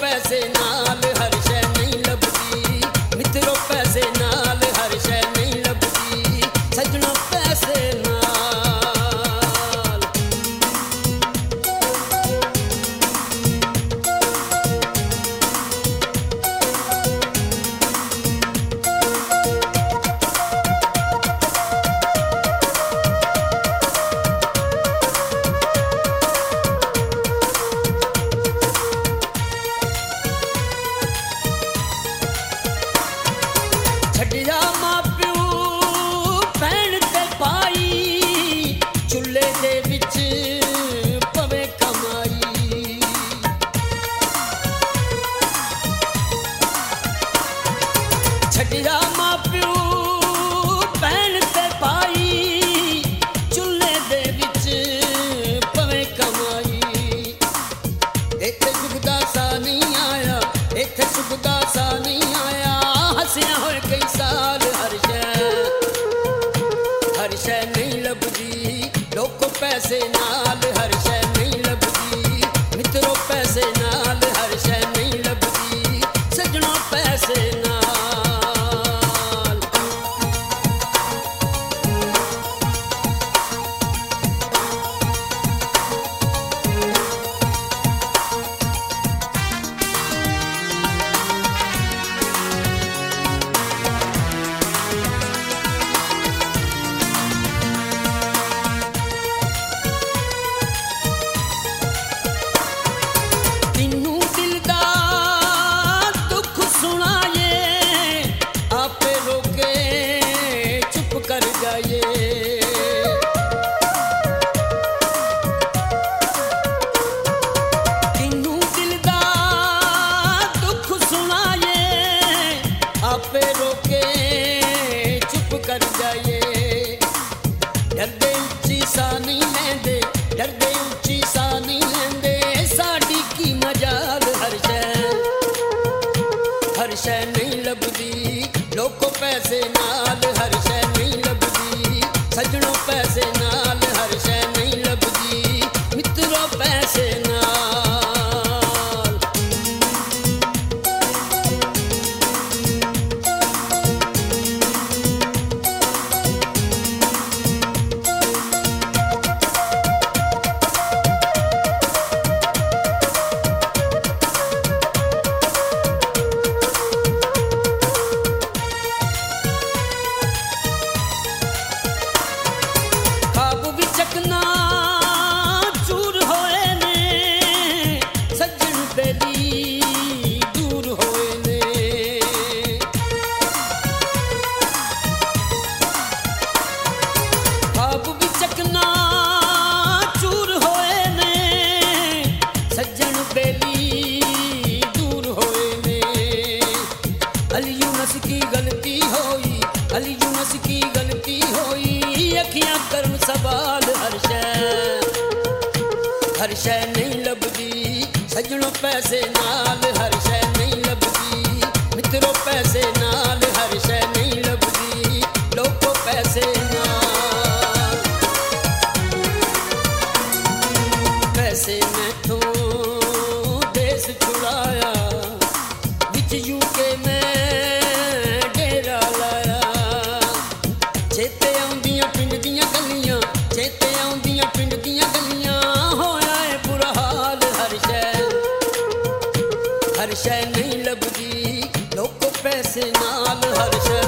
पैसे नाल हर शै नहीं लभदी, मित्रों पैसे नाल हर शै नहीं लभदी, सजनों पैसे नाल। छड्डिया मां प्यो भैन ते भाई, चुल्हे दे विच पवे कमाई। छड्डिया मां प्यो भैन ते भाई, चुल्हे दे विच पवे कमाई। इत्थे सुख दा सा नहीं आया, इत्थे सुख दा सा नहीं आया, हसिया होए कई साल हर शै नहीं लभदी, लोको पैसे नाल हर शै नहीं लभदी, मित्रों पैसे नाल हर शै नहीं लभदी, सजनों पैसे नाल। तिन्नू दिल दा दुख सुनाए, आपे रोके चुप कर जाए। तिन्नू दिल दा दुख सुनाए, आपे रोके चुप कर जाए। डरदे उच्ची सा नहीं लैंदे, डरदे उच्ची सा नहीं लैंदे, साडी की मजाल हर शै नहीं लभदी, लोको पैसे नाल हर शै नहीं लभदी, सजनों पैसे नाल हर शै नहीं लभदी, मित्रों पैसे नाल। ख्वाब भी चकना चूर होए ने, सज्जन बेली दूर होए ने। ख्वाब भी चकना चूर होए ने, सज्जन बेली दूर होए ने। अली यूनस की गलती होई, अली यूनस की गलती होई, अखियां करन सवाल हर शै नहीं लभदी, सजनों पैसे नाल हर शै नहीं लभदी, मित्रों पैसे नाल हर शै नहीं लभदी, लोको पैसे नाल। पैसे मैथों देश छुड़ाया, विच यूके में डेरा लाया। चेते आउंदियां पिंड दियां गलियां, चेते आउंदियां पिंड दियां गलियां, होया है बुरा हाल हर शै नहीं लभदी, लोको पैसे नाल हर शै